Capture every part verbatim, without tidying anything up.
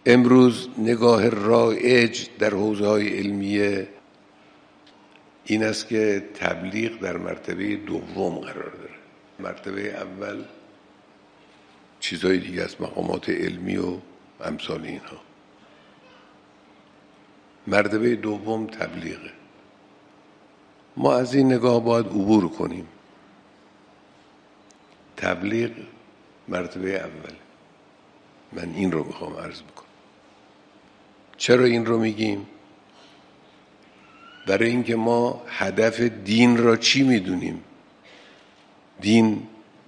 امروز نگاه رایج در حوزه‌های علمیه این است که تبلیغ در مرتبه دوم قرار داره. مرتبه اول چیزهای دیگه است، مقامات علمی و امثال اینها. مرتبه دوم تبلیغه. ما از این نگاه باید عبور کنیم. تبلیغ مرتبه اول. من این رو میخوام عرض بکنم. چرا این رو میگیم؟ برای اینکه ما هدف دین را چی میدونیم؟ دین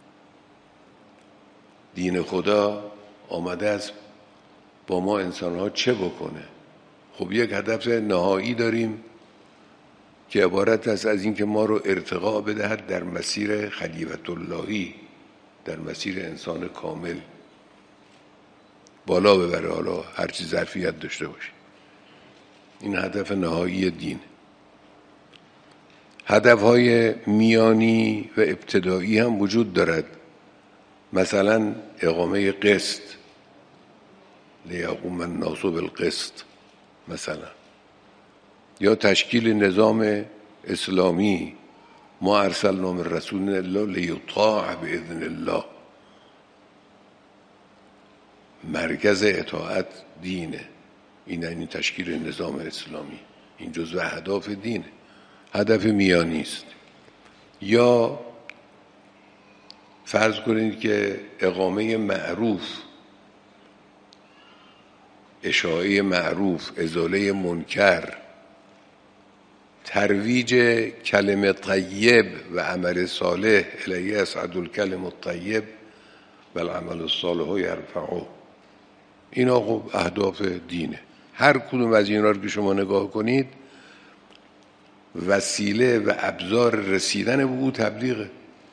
دین خدا آمده است با ما انسان‌ها چه بکنه؟ خب یک هدف نهایی داریم که عبارت است از اینکه ما رو ارتقا بدهد در مسیر خلیوت اللهی، در مسیر انسان کامل بالا ببره، حالا هر چی ظرفیت داشته باشه. این هدف نهایی دین. هدف‌های میانی و ابتدایی هم وجود دارد، مثلا اقامه قسط، لیقوم الناس بالقسط مثلا، یا تشکیل نظام اسلامی. ما ارسلنا من رسول الله لیطاع باذن الله. مرکز اطاعت دینه، این یعنی تشکیل نظام اسلامی. این جزء اهداف دینه، هدف میانی است. یا فرض کنید که اقامه معروف، اشاعه معروف، ازاله منکر، ترویج کلمه طیب و عمل صالح. الیه یصعد الکلم الطیب و العمل الصالح یرفعه. اینا خب اهداف دینه. هر کدوم از اینا رو که شما نگاه کنید وسیله و ابزار رسیدن به او تبلیغه.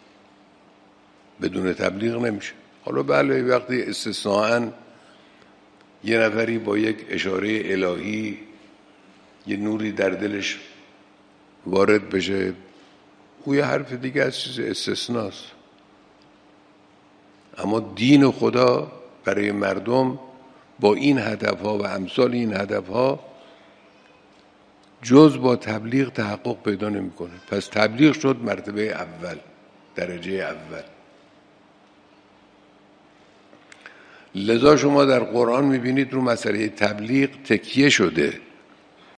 بدون تبلیغ نمیشه. حالا بله وقتی استثناءً یه نفری با یک اشاره الهی یه نوری در دلش وارد بشه، او یه حرف دیگه از چیز استثناست. اما دین خدا برای مردم با این هدفها و امثال این هدفها جز با تبلیغ تحقق پیدا نمیکنه. پس تبلیغ شد مرتبه اول، درجه اول. لذا شما در قرآن میبینید رو مسئله تبلیغ تکیه شده.